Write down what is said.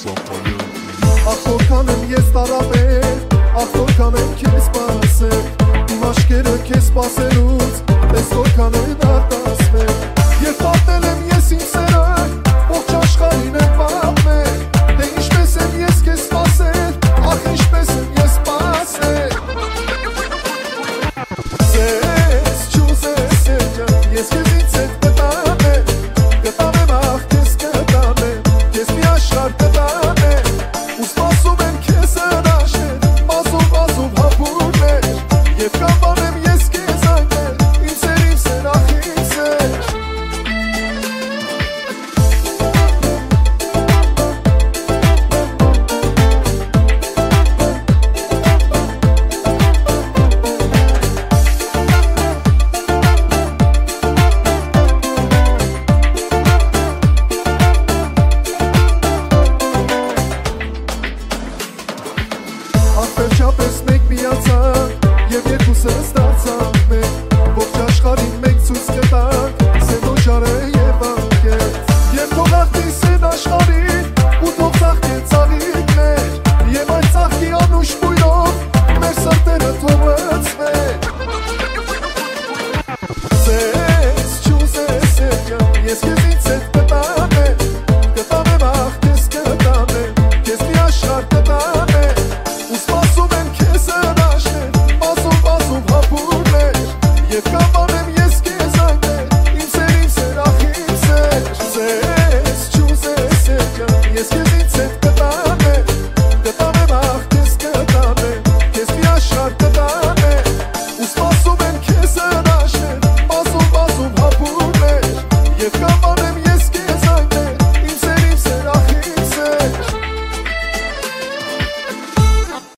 Ախ որքան եմ ես տարապել, ախ որքան եմ քեզ սպասել, իմ աշկերը քեզ սպասելուց, ես որքան են արտասվել, երբ պատմել եմ ես իմ սերը, ողջ աշխարհին եմ պատմել, թե ինչպես եմ ես քեզ սպասել, ախ ինչպես եմ ես սպասել, ձեզ չուզես երջան, ես քեզ ինձ հետ կտանեմ, կտանեմ ախ քեզ կտանեմ, քեզ մի աշխարհ կտանեմ, ու սպասում եմ քեզ հրաշներ, բազում հապուրներ, և կանվանեմ ես քեզ անգել, իմ սեր, ախ իմ սեր, ախ վերջապես մենք միացանք, և երկուսը ստացանք մենք, ողջ աշխարհին մենք ցույց կտանք, սեն օջարը և անկեց, և թող աղթի սեն աշխարհին